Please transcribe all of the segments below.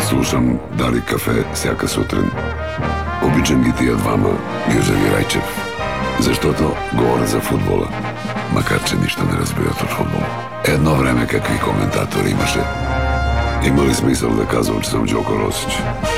Слушам Дали кафе всяка сутрин. Обичам ги тия двама, Гюзев и Райчев. Защото говорят за футбола, макар че нищо не разбират от футбол. Едно време какви коментатори имаше. Има ли смисъл да казвам, че съм Джоко Росич?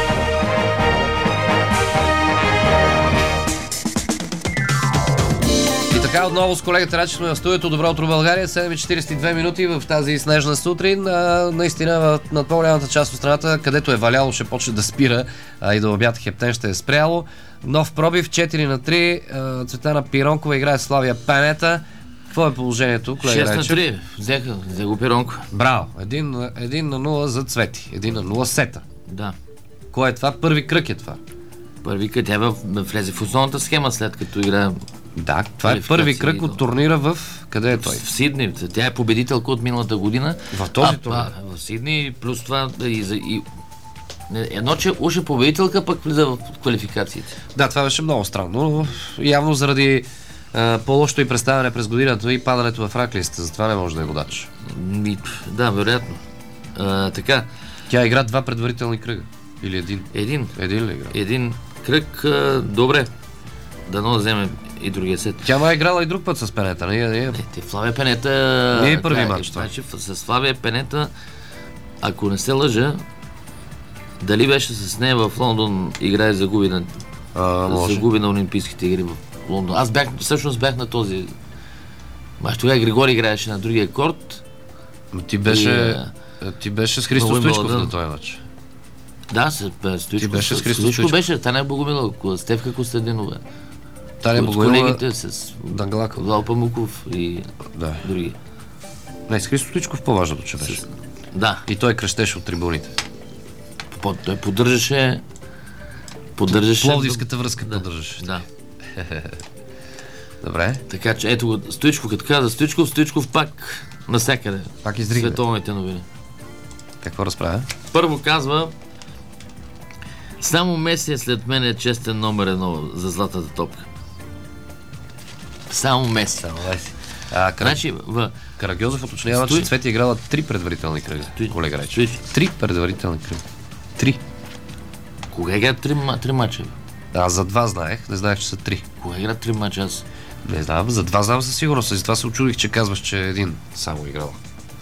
И така отново с колегата Рачи сме в студиото. Добро утро, България. 7:42 минути в тази снежна сутрин. Наистина над по-голямата част от страната, където е валяло, ще почне да спира, и до обяд Хептен ще е спряло. Нов пробив 4-3. Цветана Пиронкова играе с Славия Пенета. Какво е положението, колега Райчев? 6-3. Взе го Пиронко. Браво. 1-0 за Цвети. 1-0 сета. Да. Кой е това? Първи кръг е това. Първи кръг. Тя влезе в основната схема, след като игра. Да, това е първи кръг от турнира в... Къде е той? В Сидни. Тя е победителка от миналата година. В този турнир? В Сидни, плюс това едно, че уж е победителка, пък влиза в квалификациите. Да, това беше много странно, но явно заради по-лошото и представяне през годината и падането в ранглистата, затова не може да е водач. Да, вероятно. Така. Тя игра 2 предварителни кръга. Или един? Един ли игра? Един кръг, добре. Дано да вземе и другия сет. Тя е играла и друг път с Пенета. Не, Славия Пенета... Не е първи матч. Значи, с Славия Пенета, ако не се лъжа, дали беше с нея в Лондон, играе загуби на Олимпийските игри в Лондон. Аз всъщност бях на този мач. Тогава Григорий играеше на другия корт. Но ти беше с Христо Стоичков на този мач. Да, Стоичков. Ти беше с Христо Стоичков. Беше Таня Богомилова, Стефка Костадинова. Таня Богомилова с Данглаков. Вал Памуков и други. Не, с Христо Стоичков по-важното, че беше. Да. И той крещеше от трибуните. Той поддържаше... Пловдивската връзка поддържаше. Да. Добре. Така че ето го, Стоичков, като каза Стоичков пак насякъде. Пак издригна. Световните новини. Какво разправя? Първо казва: само Меси след мен е честен номер 1 за златата топка. Само Меси. Значи, Карагьозов уточнява, че Цвети е играла 3 предварителни кръга. Колега Райчев. 3 предварителни кръга. 3. Кога игра 3 мача? Аз за 2 знаех, не знаех, че са 3. Кога игра 3 мача аз? Не знам, за 2 знам със сигурност. За това се очудих, че казваш, че един само играла.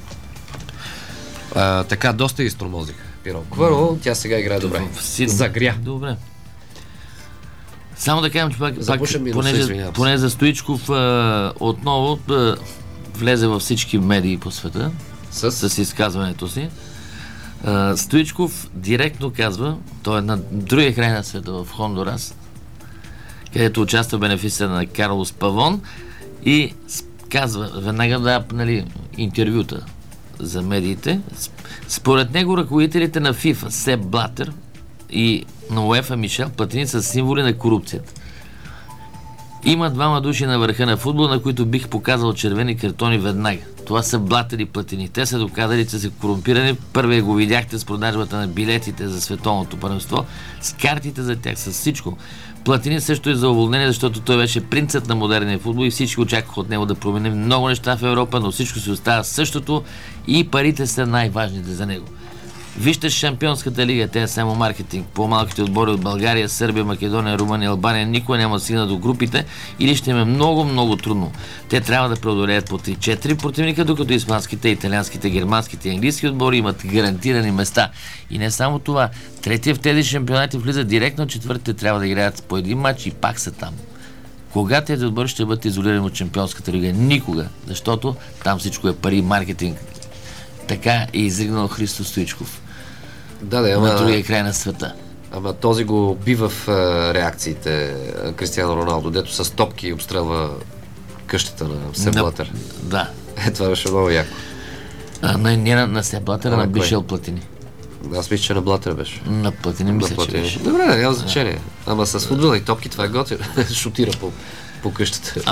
Така, доста изтормозих Пиронкова, но тя сега играе добре. Загря. Добре. Само да кажем, че пак понеже за Стоичков отново влезе във всички медии по света с изказването си. Стоичков директно казва, той е на другия край на света, в Хондурас, където участва бенефиса на Карлос Павон, и казва, веднага да интервюта за медиите. Според него ръководителите на ФИФА, Себ Блатер, и на УЕФА Мишел Платини са символи на корупцията. Има 2 души на върха на футбол, на които бих показал червени картони веднага. Това са Блатер и Платини. Те са доказали, че са корумпирани. Първия го видяхте с продажбата на билетите за световното първенство, с картите за тях, с всичко. Платини също е за уволнение, защото той беше принцът на модерния футбол и всички очакваха от него да промени много неща в Европа, но всичко си остава същото и парите са най-важните за него. Вижте Шампионската лига, тя е само маркетинг. По-малките отбори от България, Сърбия, Македония, Румъния, Албания никога няма да стигнат до групите или ще им е много, много трудно. Те трябва да преодолеят по 3-4 противника, докато испанските, италианските, германските и английски отбори имат гарантирани места. И не само това. Третия в тези шампионати влиза директно, четвъртите трябва да играят по един матч и пак са там. Кога тези отбори ще бъдат изолирани от Шампионската лига? Никога. Защото там всичко е пари и маркетинг. Така е изригнал Христо Стоичков. На другия край на света. Ама този го би в реакциите Кристиано Роналдо, дето с топки обстрелва къщата на Себ Блатер. Да. Това беше много яко. Не на Себ Блатер, на Мишел Платини. Аз мисля, че на Блатер беше. На Платини мисля, че беше. Добре, няма значение. Ама с футболни топки това е готино. Шутира по къщата.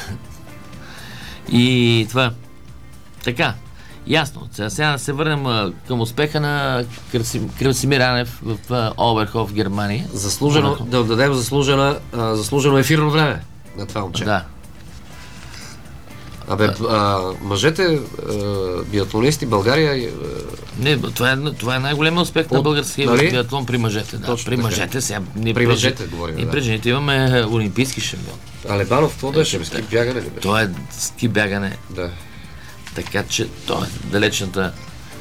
И това. Така. Ясно. Сега да се върнем към успеха на Красимир Анев в Оберхоф, Германия. Заслужено, да дадем заслужено ефирно време на това момче. Да. Мъжете биатлонисти България Не, това е най-големият успех на българския биатлон при мъжете. Да. При мъжете сега. При мъжете говорим. И при жените имаме олимпийски шампион. А Лебанов какво беше? Ски бягане ли беше? Това е ски бягане. Да. Така че това е далечната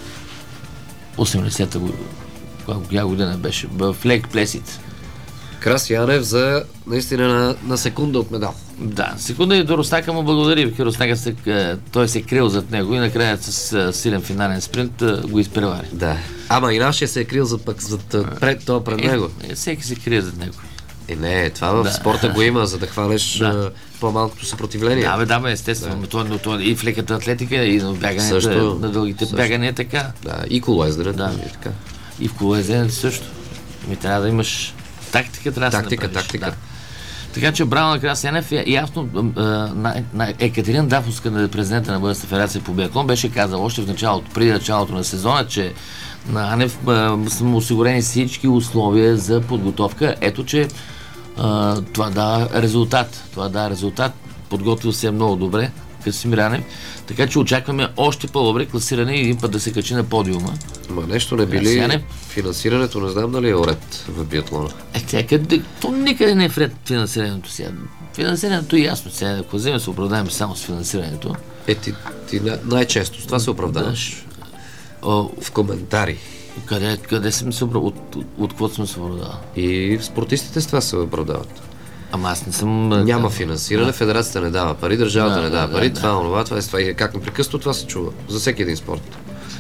80-та година беше в Лейк Плесит. Краси Янев за наистина на секунда от медал. Да, секунда и до Ростака му благодари. Ростака той се крил зад него и накрая с силен финален спринт го изпревари. Да. Ама и нашия се е крил пред него. Всеки се крие зад него. Не, това в спорта го има, за да хванеш по-малкото съпротивление. Да, естествено. Да. И в леката атлетика, и на бягането, на дългите бягания така. Да, и колоезденето. Да. И така. И в колоезденето също. Трябва да имаш тактика, трябва да се направиш. Тактика. Да. Така че браво на Краси Янев. Ясно, Екатерина Дафовска, президента на Българската федерация по биатлон, беше казал още в началото, преди началото на сезона, че на Анев са му осигурени всички условия за подготовка. Ето, че това дава резултат. Подготвил се много добре Красимир Анев. Така че очакваме още по-добре класиране и един път да се качи на подиума. Ма нещо не били финансирането, не знам дали е уред в биатлона. То никъде не е вред финансирането сега. Финансирането е ясно сега. Ако вземем се оправдаем само с финансирането. Ти най-често с това се оправдаваш. В коментари. Къде съм се оправдал? От какво съм се оправдал? И спортистите с това се оправдават. Ама аз не съм... Няма финансиране, федерацията не дава пари, държавата не дава пари, това е как непрекъснато това се чува. За всеки един спорт.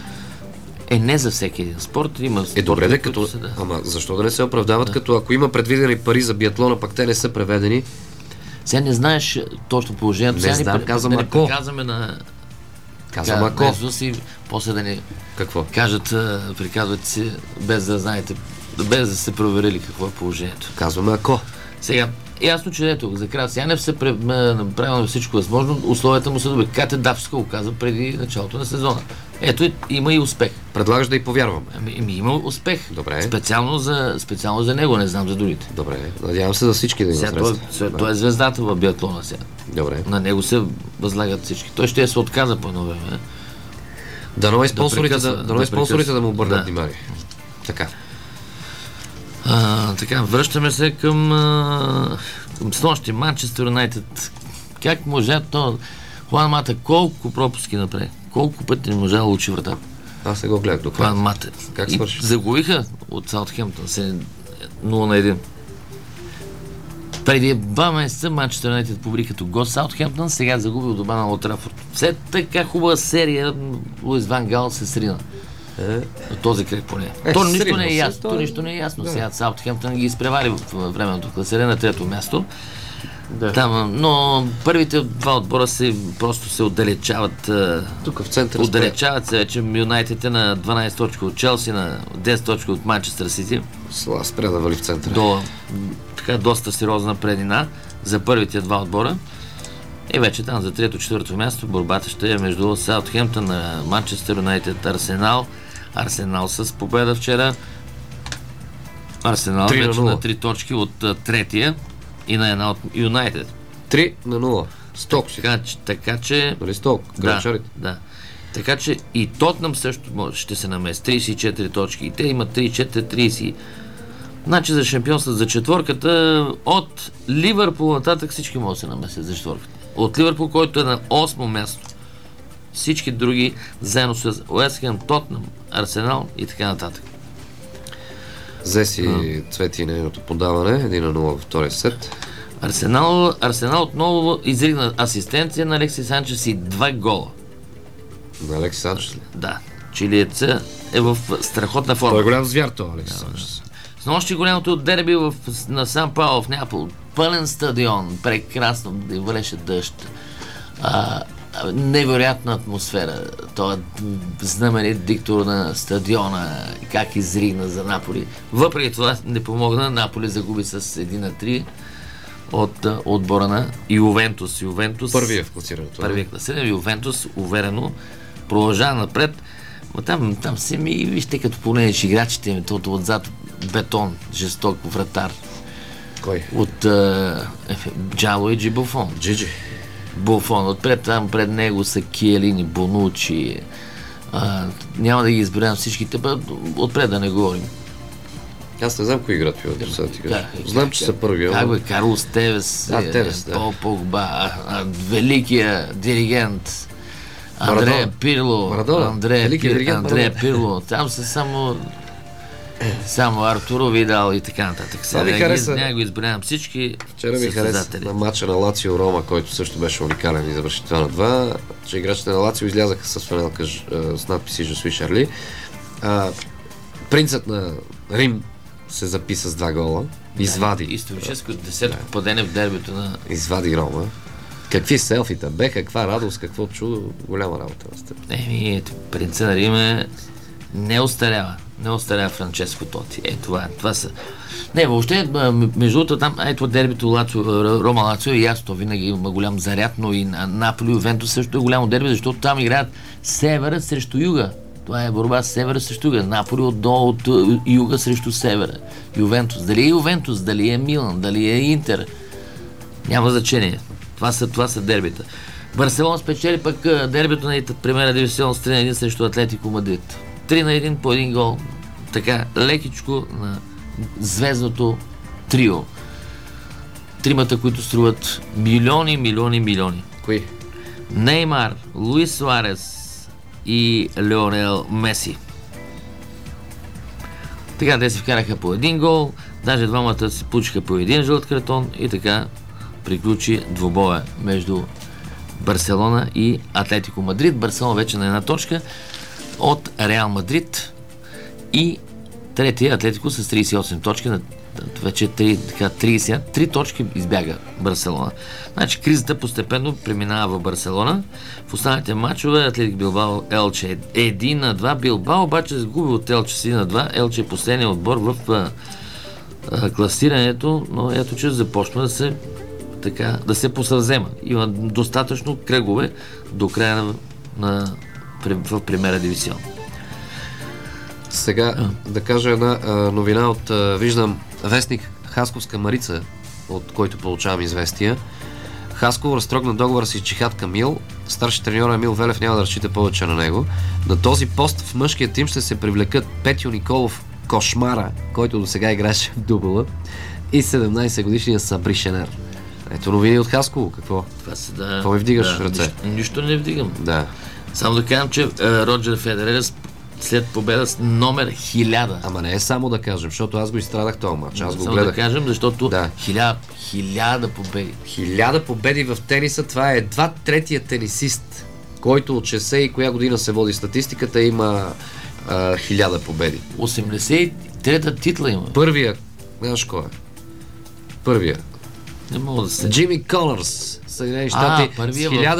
Не за всеки един спорт. Има добре, като... Ама защо да не се оправдават, като ако има предвидени пари за биатлона, пак те не са преведени? Сега не знаеш точно положението. Не знам, казвам ако. Казвам ако. И после да ни приказват си, без да знаете, без да сте проверили какво е положението. Казваме ако. Сега, ясно, че ето, за Краси Янев се направи всичко възможно, условията му са добри. Кате Дафовска го каза преди началото на сезона. Ето, има и успех. Предлагаш да й повярваме? Има успех. Добре. Специално за него, не знам за другите. Добре, надявам се за всички да има средства. Той е звездата в биатлона сега. Добре. На него се възлагат всички. Той ще се отказа по едно време. Дано и спонсорите да му обърнат внимание. Така. Така, връщаме се към снощи Манчестър Юнайтед. Как можа то Хуан Мата колко пропуски направи? Колко пъти не можа да учи вратата? Аз не го гледах до Хуан Мата. Как свърши? Загубиха от Саутхемптън 0-1. Преди 2 месеца Манчестър Юнайтед победи като гост Саутхемптън, сега загуби от дома на Олд Трафорд. Все така хубава серия, Луис Ван Гал се срина. Този кръг поне. То нищо не е ясно. Да. Сега Саутхемптън ги изпревари в временното класиране на трето място. Да. Там, но първите два отбора просто се отдалечават. Тук в центъра. Отдалечават се вече. Юнайтед е на 12 точки от Челси, на 10 точки от Манчестър Сити. Спря да вали в центъра. Така доста сериозна преднина за първите два отбора. И вече там за трето-четвърто място борбата ще е между Саутхемптън, на Манчестър Юнайтед, Арсенал. Арсенал с победа вчера. Арсенал вече на 3 точки от третия и на една от Юнайтед. 3-0. Сток. Така че... Нали Сток? Да. Така че и Тотнъм също ще се намеси. 34 точки. И те имат 3-4-30. Значи за шампионството, за четворката от Ливърпул нататък всички могат да се намесят за четворката. От Ливърпул, който е на 8 място. Всички други, заедно с Уест Хем, Тотнъм, Арсенал и така нататък. Взе си Цвети нейното подаване, 1-0 във втория сет. Арсенал отново изригна асистенция на Алекси Санчес и 2 гола. На Алекси Санчес ли? Да. Чилиеца е в страхотна форма. Той е голям звяр, това Алекси Санчес. Снощи голямото дерби на Сан Пауло в Неапол. Пълен стадион, прекрасно, валеше дъжд. Невероятна атмосфера. Той е знаменит диктор на стадиона, как изригна за Наполи. Въпреки това не помогна. Наполи загуби с 1-3 от отбора на Ювентус. Първият в класирането. Ювентус уверено продължава напред. Там се вижте като погледнеш играчите ми, тото отзад бетон, жесток вратар. Кой? От Джало и Буфон. Джиджи. Буфон. Отпред там пред него са Киелини, Бонучи, няма да ги изберем всичките, отпред да не говорим. Аз не знам кои играят в Ювентус. Знам, че са първи. Как бе, Карлос Тевес, Пол Погба, великия диригент Андрея Пирло, Андрея Пирло. Там са само Артуро Видал и така нататък. Сега го изберем всички. Вчера ми хареса на матча на Лацио Рома, който също беше уникален и завърши 2-2, че играчите на Лацио излязаха с фанелка с надписи Je suis Шарли. Принцът на Рим се записа с 2 гола. Извади. Историческо 10-то попадение в дербито на... Извади Рома. Какви селфита беха, каква радост, какво чудо. Голяма работа на стъп. Принца на Рим не остарява. Не остарява Франческо Тоти. Това са... Не, въобще, между другото там, дербито Рома Лацио и ясно, винаги има голям заряд, но и на Наполи, Ювентус също е голямо дерби, защото там играят севера срещу юга. Това е борба с севера срещу юга. Наполи отдолу от юга срещу севера. Ювентус. Дали е Ювентус, дали е Милан, дали е Интер. Няма значение. Това са дербита. Барселона спечели пък дербито на Премиера дивизион с 3-1 срещу Атлетико Мадрид. 3-1 по един гол. Така, лекичко на звездното трио. Тримата, които струват милиони. Кои? Неймар, Луис Суарес и Лионел Меси. Така, те си вкараха по един гол, даже двамата си получиха по един жълт картон и така приключи двубоя между Барселона и Атлетико Мадрид. Барселона вече на една точка от Реал Мадрид и третия Атлетико с 38 точки, вече 33 точки избяга Барселона. Значи кризата постепенно преминава в Барселона. В останалите матчове Атлетик Билбао Елче 1-2. Билбао обаче загуби от Елче с 1-2. Елче е последния отбор в класирането, но ето че започва да се посъвзема. Има достатъчно кръгове до края в Премиера дивизион. Сега да кажа една новина виждам вестник Хасковска Марица, от който получавам известия. Хасково разтрогна договор с Чихат Камил. Старши треньор Емил Велев няма да разчита повече на него. На този пост в мъжкия тим ще се привлекат Петю Николов Кошмара, който до сега играеше в дубъла, и 17 годишния Сабри Шенер. Ето новини от Хасково. Какво? Какво ми вдигаш ръце? Нищо не вдигам. Да. Само да кажем, че Роджер Федерер след победа с номер 1000. Ама не е само да кажем, защото аз го изстрадах този матч. Аз го само гледах. Да кажем, защото 1000 победи. 1000 победи в тениса, това е едва третия тенисист, който от 60 и коя година се води статистиката, има 1000 победи. 83-та титла има. Първия, знаеш кой е? Първия. Не мога да се... Джимми Конърс, Съединени щати, с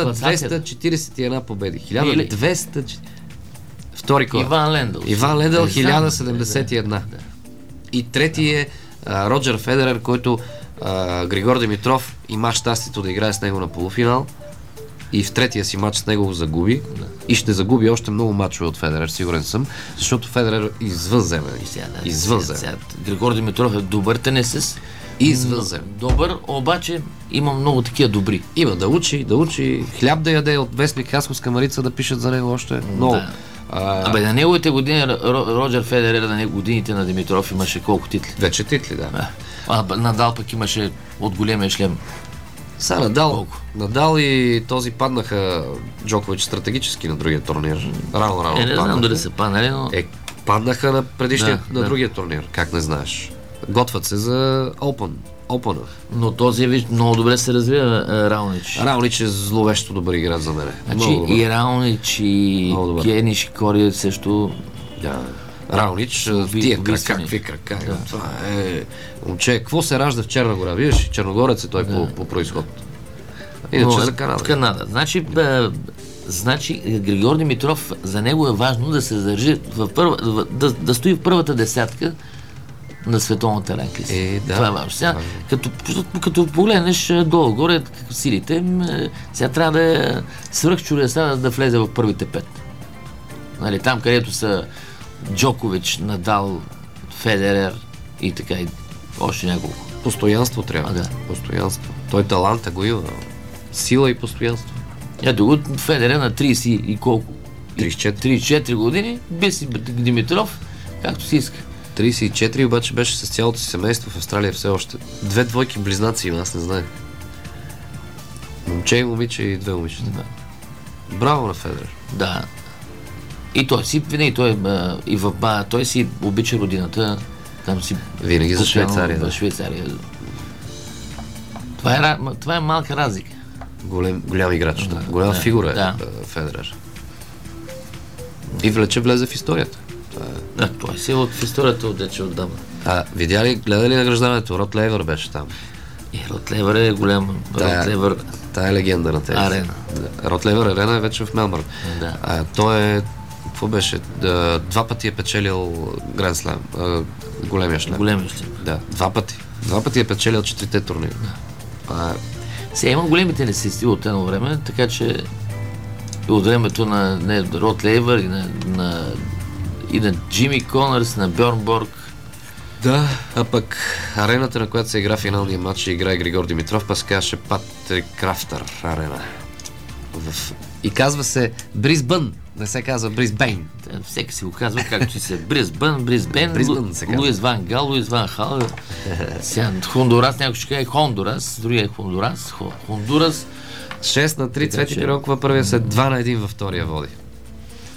1241 победи. 1200... Втори кой? Иван Лендъл. Иван Лендъл, 1071. Да. И трети е Роджер Федерер, който Григор Димитров има щастието да играе с него на полуфинал. И в третия си матч с него го загуби. Да. И ще загуби още много матчове от Федерер, сигурен съм. Защото Федерер извънземен. Извънземен. Григор Димитров е добър тенисист. Извънземен. Добър, обаче има много такива добри. Има да учи, хляб да яде, от вестник Хасковска Марица да пишат за него още много. Да. На неговите години Роджер Федерер, на годините на Димитров имаше колко титли? Вече титли, да. Надал пък имаше от големия шлем. Надал и този паднаха Джокович стратегически на другия турнир. Рано не знам дали са паднали, но... Паднаха на предишния, на другия турнир, как не знаеш. Готвят се за Open. Но този виж много добре се развива Раунич. Раунич е зловещо добър играч за мен. Значи и Раунич, и Гениш, и Кори също... Да. Раунич, тия крака, какви крака. Да. Това е... Момче, какво се ражда в Черна гора? Виж, черногорец е той по произход. Иначе за Канада. Значи Григор Димитров, за него е важно да се държи да стои в първата десятка на световната ранглиста. Това е важно. Сега, като погледнеш долу-горе силите, сега трябва да е свръхчудеса да влезе в първите 5. Нали, там, където са Джокович, Надал, Федерер и така и още няколко. Постоянство трябва. Постоянство. Той таланта го има. Сила и постоянство. Ето го Федерер на 30 и колко? 34 години, без Димитров, както си иска. 34 обаче беше с цялото си семейство в Австралия все още. 2 двойки близнаци има, аз не знае. Момче и момиче и 2 момичета. Да. Браво на Федерер. Да. И той си, той си обича родината. Там си винаги за Швейцария. За Швейцария. Това е малка разлика. Голям играч. Да. Голяма фигура е Федерер. И влезе в историята. Той си в историята отдавна. Гледа ли награждаването? Род Лейвър беше там. Род Лейвър е голям. Тая е легенда на тези. Арена. Род Лейвър арена е вече в Мелбърн. Да. Той е, какво беше? 2 пъти е печелил Гранд Слем. Големия шлем. Да, 2 пъти. 2 пъти е печелил 4-те турнири. Сега има големите несести от едно време, така че от времето на Род Лейвър и на Джимми Конърс, на Бьорн Борг. Да, а пък арената, на която се игра финалния матч, играе Григор Димитров, па се казваше Патрик Крафтър арена. И казва се Бризбън, не се казва Бризбейн. Всеки си го казва, както си се Бризбен, Луис Ван Гал, Луис Ван Хал. Хондурас, някой ще каже Хондурас, другия е Хондурас. 6-3, Цвети Пиронкова първия след 2-1 във втория води.